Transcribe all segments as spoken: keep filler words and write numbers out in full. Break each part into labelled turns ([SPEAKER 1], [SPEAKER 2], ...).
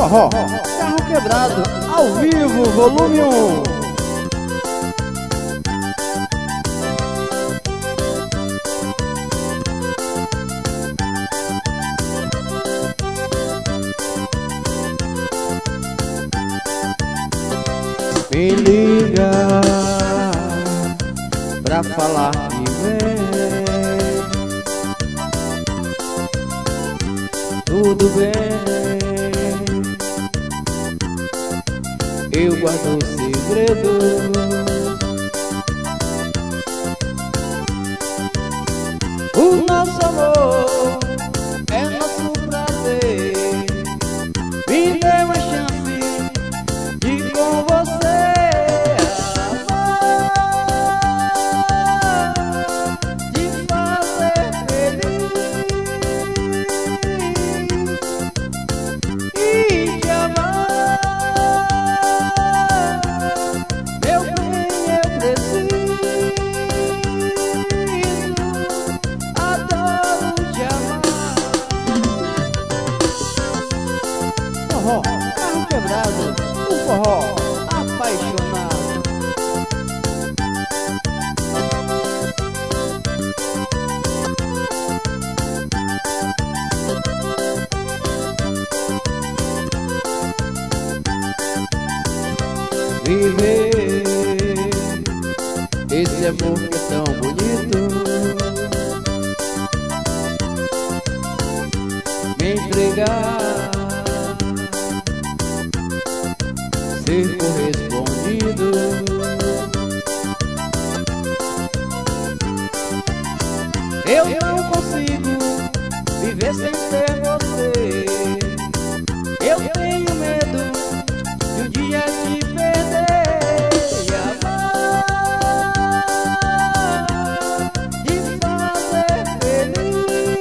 [SPEAKER 1] forró, carro quebrado, ao vivo, volume um. Me liga pra falar que vem, tudo bem, eu guardo o segredo. O nosso amor é nosso prazer. Me dê uma chance de com você amar, de fazer feliz e te amar. Meu bem, eu preciso, adoro te amar. Forró, carro quebrado, o forró apaixonado. Viver esse amor que é tão bonito, me entregar, ser correspondido. Eu não consigo viver sem ter você. Eu tenho medo de um dia te perder e amar, de fazer feliz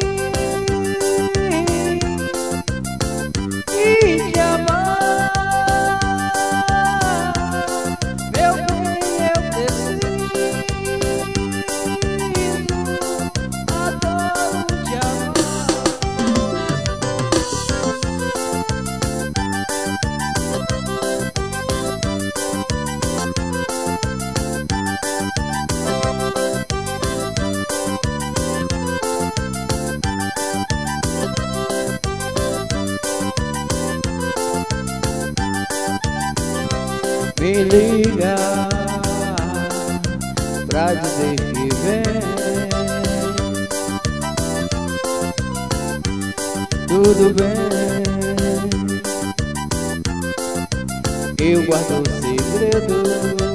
[SPEAKER 1] e te amar. Meu bem, eu preciso, adoro te amar. Me liga pra dizer que vem, tudo bem, eu guardo o segredo.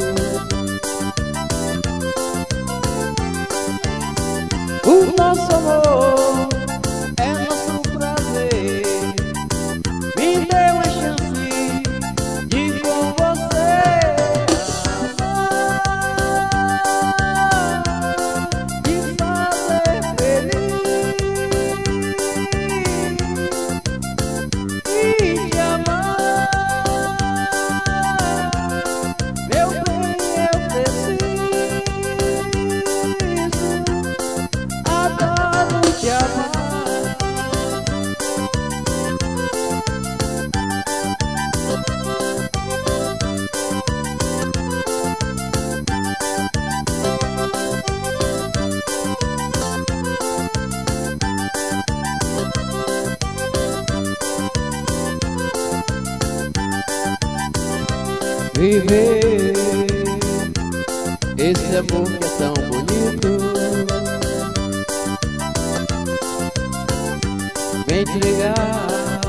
[SPEAKER 1] O nosso amor é nosso prazer. Me dê uma chance de com você amar, de fazer feliz e te amar. Meu bem, eu preciso, adoro te amar. Viver esse amor que é tão bonito, me entregar,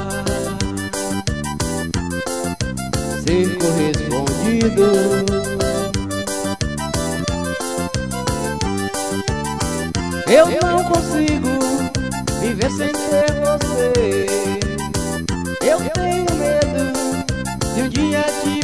[SPEAKER 1] ser correspondido. Eu não consigo viver sem ter você. Eu tenho medo de um dia te